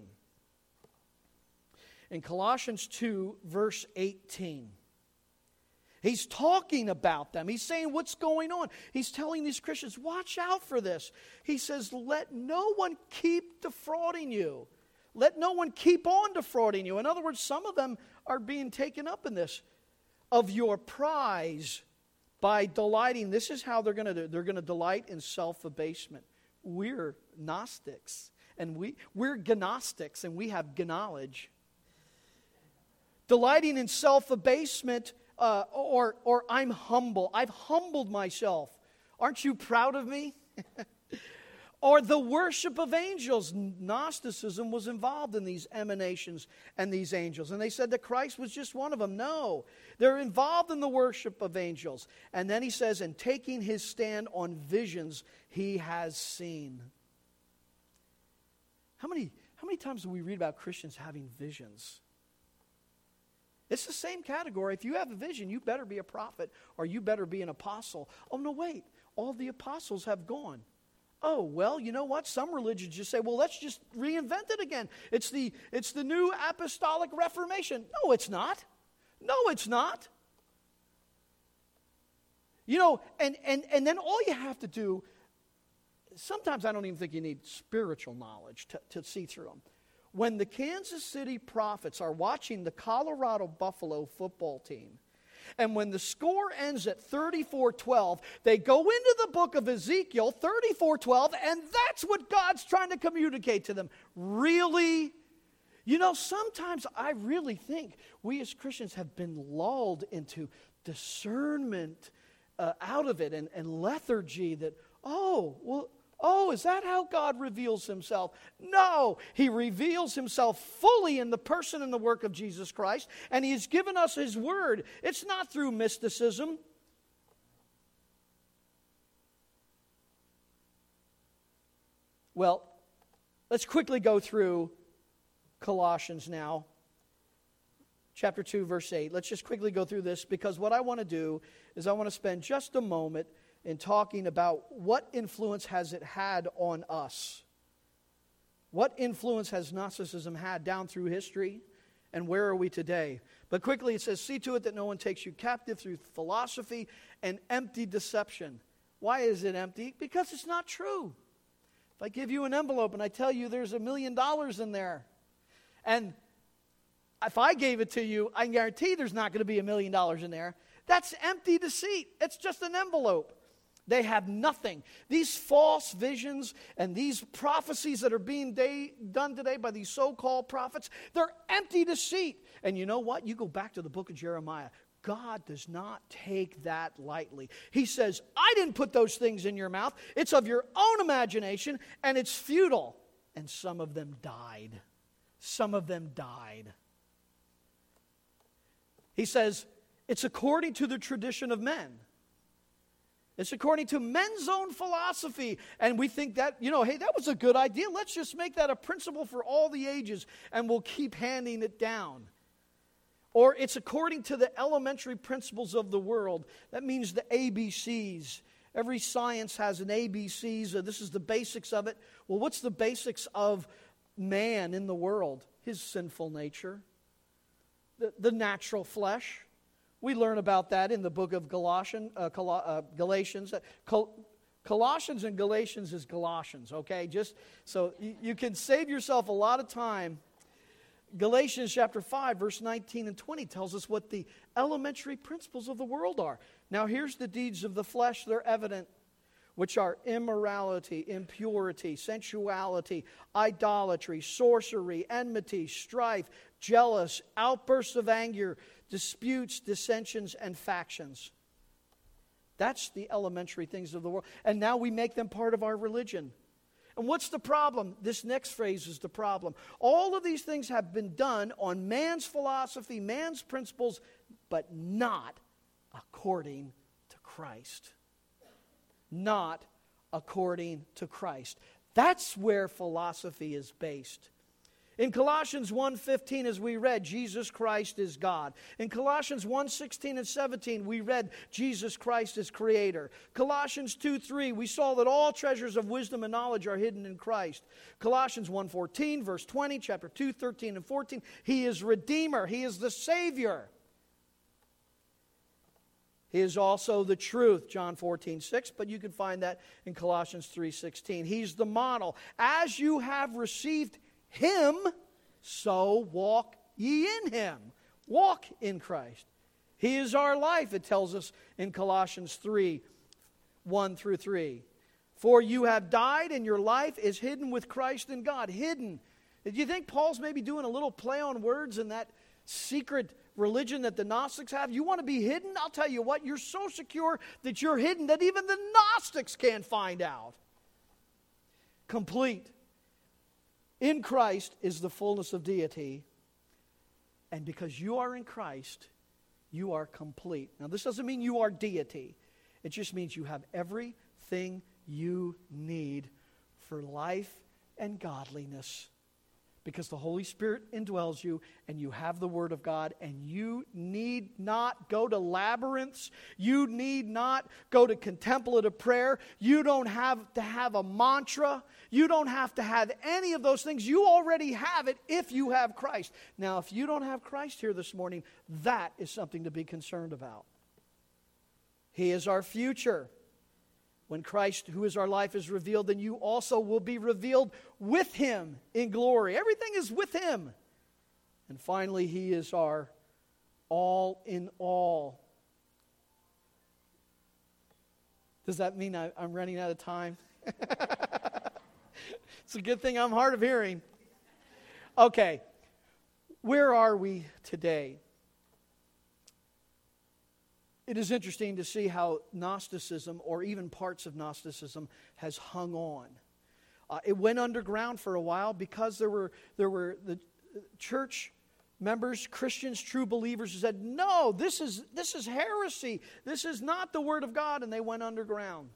In Colossians two, verse eighteen, he's talking about them. He's saying what's going on. He's telling these Christians, watch out for this. He says, let no one keep defrauding you. Let no one keep on defrauding you. In other words, some of them are being taken up in this. Of your prize by delighting. This is how they're going to do. They're going to delight in self-abasement. We're Gnostics. And we, we're Gnostics, and we have knowledge. Delighting in self-abasement, uh, or, or I'm humble. I've humbled myself. Aren't you proud of me? Or the worship of angels. Gnosticism was involved in these emanations and these angels. And they said that Christ was just one of them. No, they're involved in the worship of angels. And then he says, and taking his stand on visions he has seen. How many, how many times do we read about Christians having visions? It's the same category. If you have a vision, you better be a prophet or you better be an apostle. Oh, no, wait. All the apostles have gone. Oh, well, you know what? Some religions just say, well, let's just reinvent it again. It's the, it's the new apostolic reformation. No, it's not. No, it's not. You know, and, and, and then all you have to do, sometimes I don't even think you need spiritual knowledge to, to see through them. When the Kansas City Prophets are watching the Colorado Buffalo football team, and when the score ends at thirty-four twelve, they go into the book of Ezekiel, thirty-four twelve, and that's what God's trying to communicate to them. Really? You know, sometimes I really think we as Christians have been lulled into discernment uh, out of it and, and lethargy that, oh, well, oh, is that how God reveals himself? No, he reveals himself fully in the person and the work of Jesus Christ, and he has given us his word. It's not through mysticism. Well, let's quickly go through Colossians now. Chapter two, verse eight. Let's just quickly go through this, because what I want to do is I want to spend just a moment in talking about what influence has it had on us. What influence has Gnosticism had down through history, and where are we today? But quickly it says, see to it that no one takes you captive through philosophy and empty deception. Why is it empty? Because it's not true. If I give you an envelope and I tell you there's a million dollars in there, and if I gave it to you, I guarantee there's not going to be a million dollars in there. That's empty deceit. It's just an envelope. They have nothing. These false visions and these prophecies that are being day, done today by these so-called prophets, they're empty deceit. And you know what? You go back to the book of Jeremiah. God does not take that lightly. He says, I didn't put those things in your mouth. It's of your own imagination, and it's futile. And some of them died. Some of them died. He says, it's according to the tradition of men. It's according to men's own philosophy. And we think that, you know, hey, that was a good idea. Let's just make that a principle for all the ages, and we'll keep handing it down. Or it's according to the elementary principles of the world. That means the A B Cs. Every science has an A B Cs. Uh, this is the basics of it. Well, what's the basics of man in the world? His sinful nature. The, the natural flesh. We learn about that in the book of Galatians. Uh, Col- uh, Galatians. Col- Colossians and Galatians is Galatians, okay? Just so you, you can save yourself a lot of time. Galatians chapter five, verse nineteen and twenty tells us what the elementary principles of the world are. Now here's the deeds of the flesh. They're evident, which are immorality, impurity, sensuality, idolatry, sorcery, enmity, strife, jealous, outbursts of anger, disputes, dissensions, and factions. That's the elementary things of the world. And now we make them part of our religion. And what's the problem? This next phrase is the problem. All of these things have been done on man's philosophy, man's principles, but not according to Christ. Not according to Christ. That's where philosophy is based. In Colossians one fifteen, as we read, Jesus Christ is God. In Colossians one sixteen and seventeen, we read Jesus Christ is Creator. Colossians two three, we saw that all treasures of wisdom and knowledge are hidden in Christ. Colossians one fourteen, verse twenty, chapter two, thirteen and fourteen, He is Redeemer. He is the Savior. He is also the truth, John fourteen six, but you can find that in Colossians three sixteen. He's the model. As you have received Him, so walk ye in Him. Walk in Christ. He is our life, it tells us in Colossians three, one through three. For you have died, and your life is hidden with Christ in God. Hidden. Do you think Paul's maybe doing a little play on words in that secret religion that the Gnostics have? You want to be hidden? I'll tell you what, you're so secure that you're hidden that even the Gnostics can't find out. Complete. In Christ is the fullness of deity. And because you are in Christ, you are complete. Now, this doesn't mean you are deity. It just means you have everything you need for life and godliness. Because the Holy Spirit indwells you, and you have the Word of God, and you need not go to labyrinths. You need not go to contemplative prayer. You don't have to have a mantra. You don't have to have any of those things. You already have it if you have Christ. Now, if you don't have Christ here this morning, that is something to be concerned about. He is our future. When Christ, who is our life, is revealed, then you also will be revealed with Him in glory. Everything is with Him. And finally, He is our all in all. Does that mean I, I'm running out of time? It's a good thing I'm hard of hearing. Okay, where are we today? It is interesting to see how Gnosticism, or even parts of Gnosticism, has hung on. Uh, it went underground for a while because there were there were the church members, Christians, true believers, who said, "No, this is this is heresy. This is not the Word of God," and they went underground.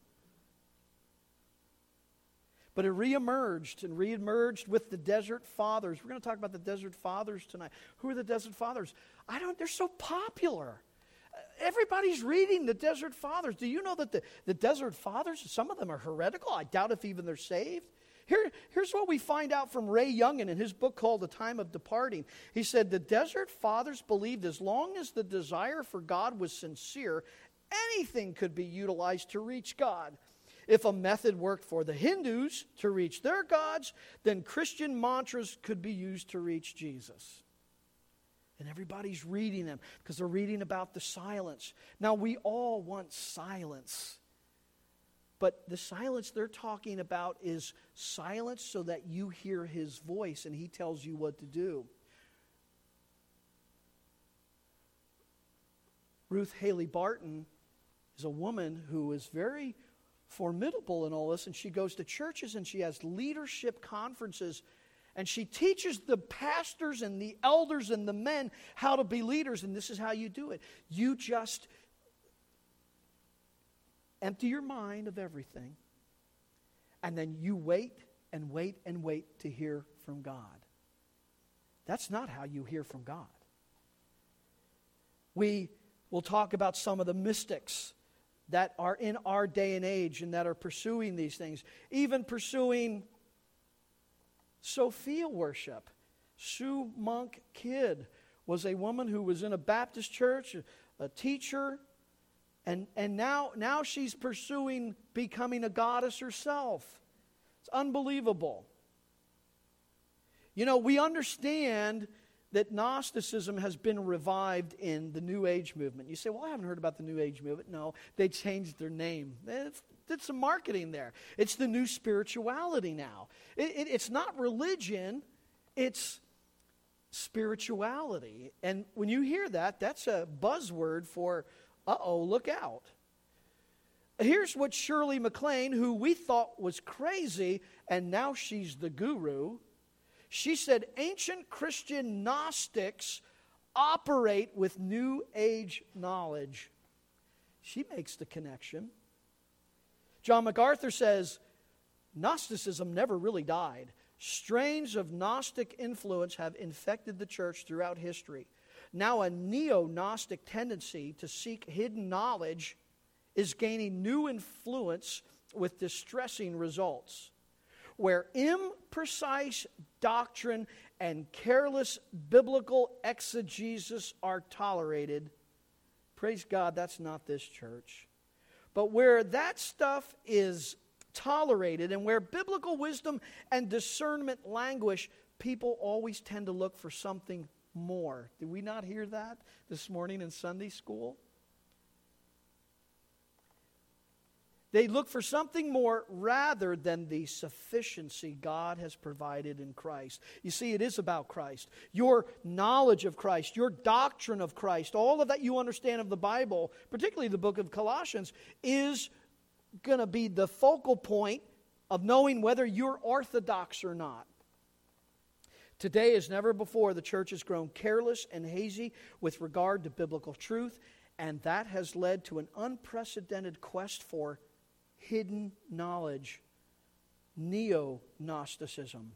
But it reemerged and reemerged with the Desert Fathers. We're going to talk about the Desert Fathers tonight. Who are the Desert Fathers? I don't. They're so popular. Everybody's reading the Desert Fathers. Do you know that the, the Desert Fathers, some of them are heretical? I doubt if even they're saved. Here, here's what we find out from Ray Youngin in his book called The Time of Departing. He said, the Desert Fathers believed as long as the desire for God was sincere, anything could be utilized to reach God. If a method worked for the Hindus to reach their gods, then Christian mantras could be used to reach Jesus. And everybody's reading them because they're reading about the silence. Now, we all want silence. But the silence they're talking about is silence so that you hear His voice and He tells you what to do. Ruth Haley Barton is a woman who is very formidable in all this. And she goes to churches and she has leadership conferences. And she teaches the pastors and the elders and the men how to be leaders. And this is how you do it. You just empty your mind of everything. And then you wait and wait and wait to hear from God. That's not how you hear from God. We will talk about some of the mystics that are in our day and age and that are pursuing these things. Even pursuing Sophia worship. Sue Monk Kidd was a woman who was in a Baptist church, a, a teacher, and, and now, now she's pursuing becoming a goddess herself. It's unbelievable. You know, we understand that Gnosticism has been revived in the New Age movement. You say, well, I haven't heard about the New Age movement. No, they changed their name. It's did some marketing there. It's the new spirituality now. It, it, it's not religion, it's spirituality. And when you hear that, that's a buzzword for, uh-oh, look out. Here's what Shirley MacLaine, who we thought was crazy, and now she's the guru, she said ancient Christian Gnostics operate with New Age knowledge. She makes the connection. John MacArthur says, Gnosticism never really died. Strains of Gnostic influence have infected the church throughout history. Now a neo-Gnostic tendency to seek hidden knowledge is gaining new influence with distressing results. Where imprecise doctrine and careless biblical exegesis are tolerated, praise God, that's not this church. But where that stuff is tolerated and where biblical wisdom and discernment languish, people always tend to look for something more. Did we not hear that this morning in Sunday school? They look for something more rather than the sufficiency God has provided in Christ. You see, it is about Christ. Your knowledge of Christ, your doctrine of Christ, all of that you understand of the Bible, particularly the book of Colossians, is going to be the focal point of knowing whether you're orthodox or not. Today, as never before, the church has grown careless and hazy with regard to biblical truth, and that has led to an unprecedented quest for hidden knowledge, neo-Gnosticism.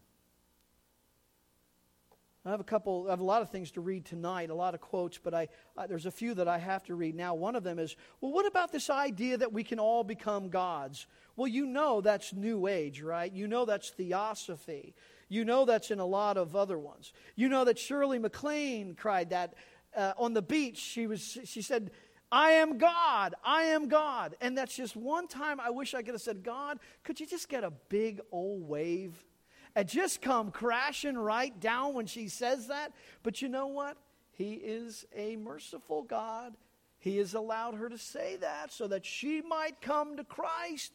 I have a couple, I have a lot of things to read tonight, a lot of quotes, but I, uh, there's a few that I have to read now. One of them is, well, what about this idea that we can all become gods? Well, you know that's New Age, right? You know that's Theosophy. You know that's in a lot of other ones. You know that Shirley MacLaine cried that uh, on the beach. She was, she said, I am God, I am God. And that's just one time I wish I could have said, God, could you just get a big old wave and just come crashing right down when she says that? But you know what? He is a merciful God. He has allowed her to say that so that she might come to Christ.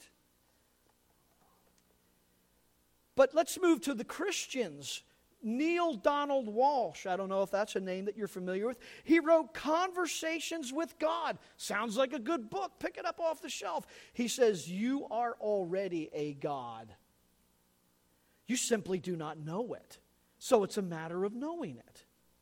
But let's move to the Christians. Neil Donald Walsh, I don't know if that's a name that you're familiar with. He wrote Conversations with God. Sounds like a good book. Pick it up off the shelf. He says, you are already a God. You simply do not know it. So it's a matter of knowing it.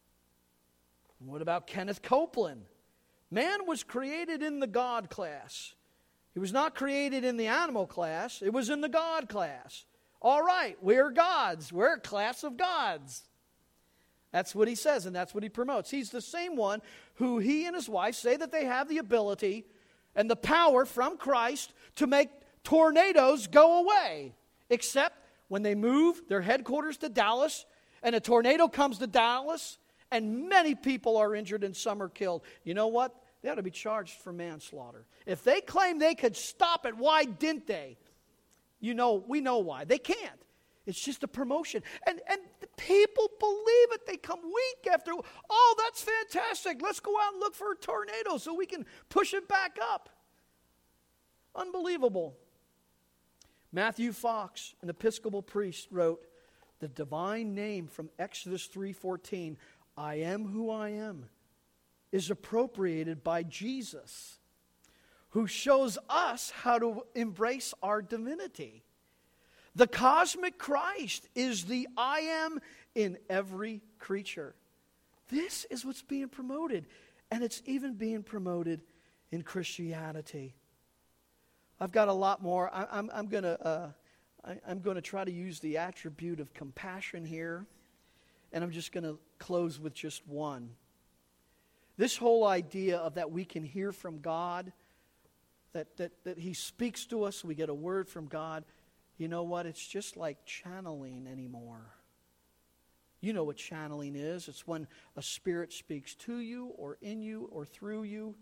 And what about Kenneth Copeland? Man was created in the God class. He was not created in the animal class. It was in the God class. All right, we're gods. We're a class of gods. That's what he says, and that's what he promotes. He's the same one who he and his wife say that they have the ability and the power from Christ to make tornadoes go away. Except when they move their headquarters to Dallas, and a tornado comes to Dallas, and many people are injured and some are killed. You know what? They ought to be charged for manslaughter. If they claim they could stop it, why didn't they? You know, we know why. They can't. It's just a promotion. And and the people believe it. They come week after, oh, that's fantastic. Let's go out and look for a tornado so we can push it back up. Unbelievable. Matthew Fox, an Episcopal priest, wrote, the divine name from Exodus three fourteen, I am who I am, is appropriated by Jesus, who shows us how to embrace our divinity. The cosmic Christ is the I am in every creature. This is what's being promoted, and it's even being promoted in Christianity. I've got a lot more. I, I'm, I'm going to uh, I, I'm going to try to use the attribute of compassion here, and I'm just going to close with just one. This whole idea of that we can hear from God, That, that, that He speaks to us, we get a word from God. You know what? It's just like channeling anymore. You know what channeling is. It's when a spirit speaks to you or in you or through you.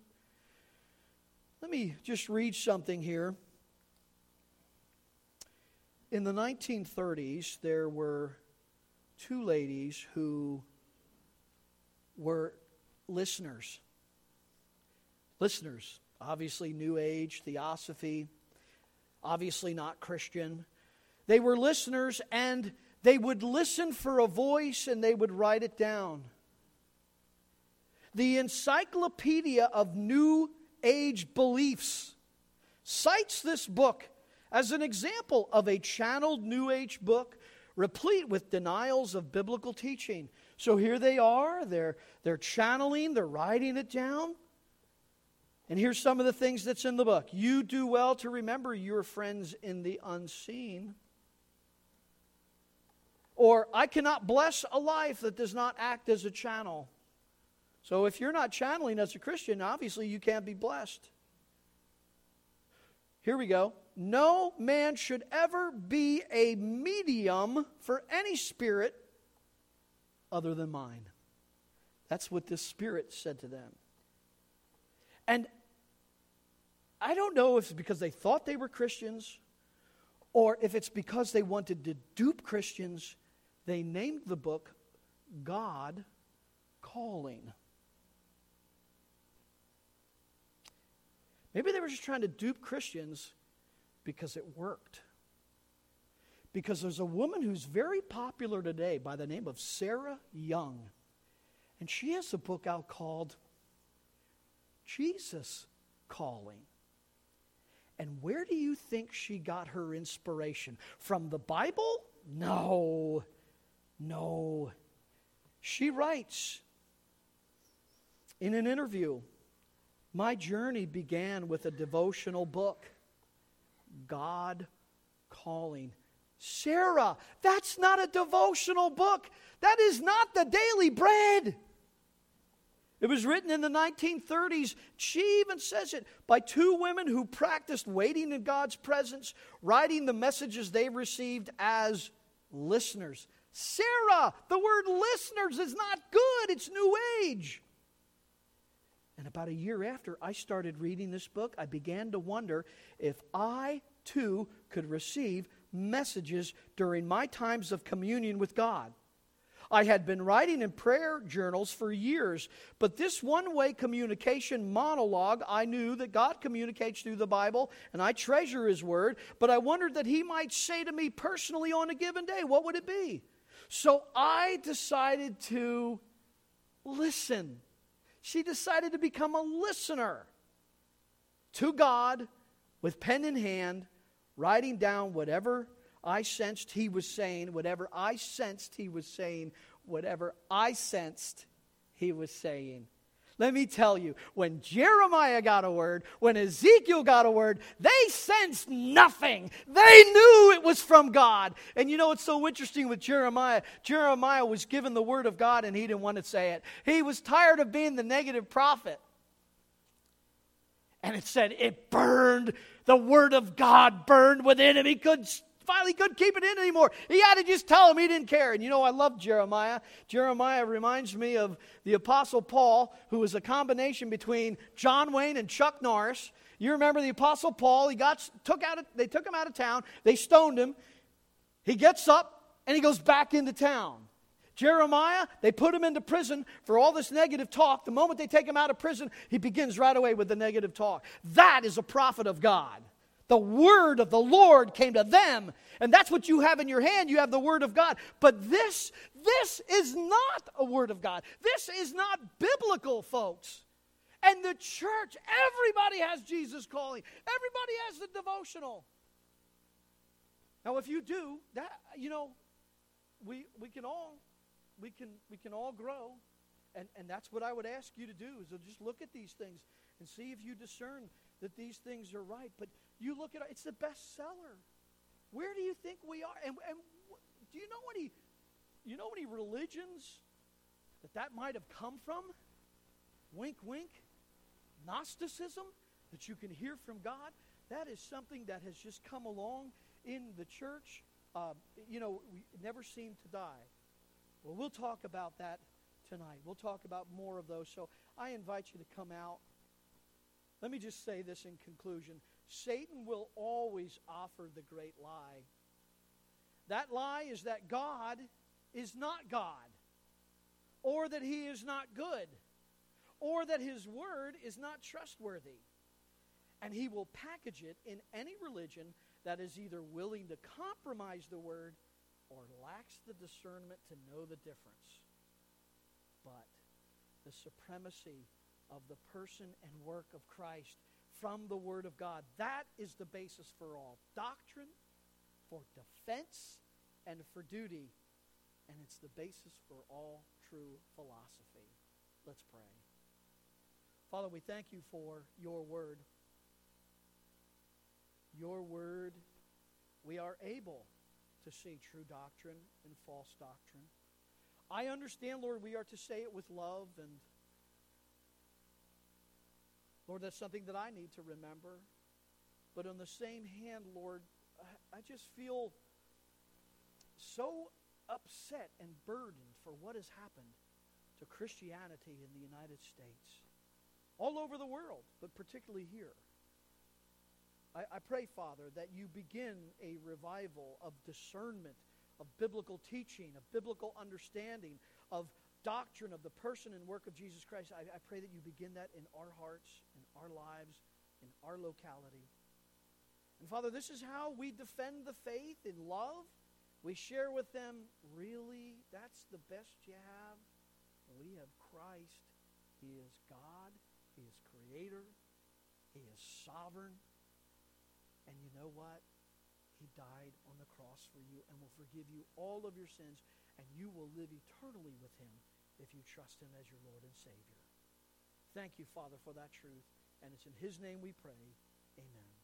Let me just read something here. In the nineteen thirties, there were two ladies who were listeners. Listeners. Obviously, New Age, Theosophy. obviously not Christian. They were listeners, and they would listen for a voice and they would write it down. The Encyclopedia of New Age Beliefs cites this book as an example of a channeled New Age book replete with denials of biblical teaching. So here they are, they're, they're channeling, they're writing it down. And here's some of the things that's in the book. You do well to remember your friends in the unseen. Or, I cannot bless a life that does not act as a channel. So if you're not channeling as a Christian, obviously you can't be blessed. Here we go. No man should ever be a medium for any spirit other than mine. That's what this spirit said to them. And I don't know if it's because they thought they were Christians or if it's because they wanted to dupe Christians. They named the book God Calling. Maybe they were just trying to dupe Christians because it worked. Because there's a woman who's very popular today by the name of Sarah Young. And she has a book out called Jesus Calling. And where do you think she got her inspiration? From the Bible? No. No. She writes in an interview, my journey began with a devotional book, God Calling. Sarah, that's not a devotional book. That is not the Daily Bread. It was written in the nineteen thirties. She even says it by two women who practiced waiting in God's presence, writing the messages they received as listeners. Sarah, the word listeners is not good. It's New Age. And about a year after I started reading this book, I began to wonder if I too could receive messages during my times of communion with God. I had been writing in prayer journals for years, but this one-way communication monologue, I knew that God communicates through the Bible, and I treasure His Word, but I wondered that He might say to me personally on a given day, what would it be? So I decided to listen. She decided to become a listener to God with pen in hand, writing down whatever I sensed He was saying, whatever I sensed He was saying, whatever I sensed He was saying. Let me tell you, when Jeremiah got a word, when Ezekiel got a word, they sensed nothing. They knew it was from God. And you know what's so interesting with Jeremiah? Jeremiah was given the word of God and he didn't want to say it. He was tired of being the negative prophet. And it said it burned. The word of God burned within him. He could finally couldn't keep it in anymore. He had to just tell him he didn't care. And you know, I love Jeremiah. Jeremiah reminds me of the Apostle Paul, who was a combination between John Wayne and Chuck Norris. You remember the Apostle Paul? He got took out. Of, they took him out of town. They stoned him. He gets up and he goes back into town. Jeremiah, they put him into prison for all this negative talk. The moment they take him out of prison, he begins right away with the negative talk. That is a prophet of God. The word of the Lord came to them. And that's what you have in your hand. You have the word of God. But this, this is not a word of God. This is not biblical, folks. And the church, everybody has Jesus Calling. Everybody has the devotional. Now, if you do, that, you know, we we can all we can we can all grow. And, and that's what I would ask you to do, is to just look at these things and see if you discern that these things are right. But you look at it, it's the bestseller. Where do you think we are? And, and do you know any, you know any religions that that might have come from? Wink, wink. Gnosticism, that you can hear from God. That is something that has just come along in the church. Uh, you know, we never seem to die. Well, we'll talk about that tonight. We'll talk about more of those. So I invite you to come out. Let me just say this in conclusion. Satan will always offer the great lie. That lie is that God is not God, or that He is not good, or that His word is not trustworthy. And he will package it in any religion that is either willing to compromise the Word or lacks the discernment to know the difference. But the supremacy of the person and work of Christ from the Word of God, that is the basis for all doctrine, for defense, and for duty. And it's the basis for all true philosophy. Let's pray. Father, we thank you for your Word. Your Word, we are able to see true doctrine and false doctrine. I understand, Lord, we are to say it with love, and Lord, that's something that I need to remember. But on the same hand, Lord, I, I just feel so upset and burdened for what has happened to Christianity in the United States. All over the world, but particularly here. I, I pray, Father, that you begin a revival of discernment, of biblical teaching, of biblical understanding, of doctrine of the person and work of Jesus Christ. I, I pray that you begin that in our hearts, in our lives, in our locality. And Father, this is how we defend the faith in love. We share with them, really, that's the best you have? We have Christ. He is God. He is Creator. He is sovereign. And you know what? He died on the cross for you and will forgive you all of your sins, and you will live eternally with Him if you trust Him as your Lord and Savior. Thank you, Father, for that truth, and it's in His name we pray. Amen.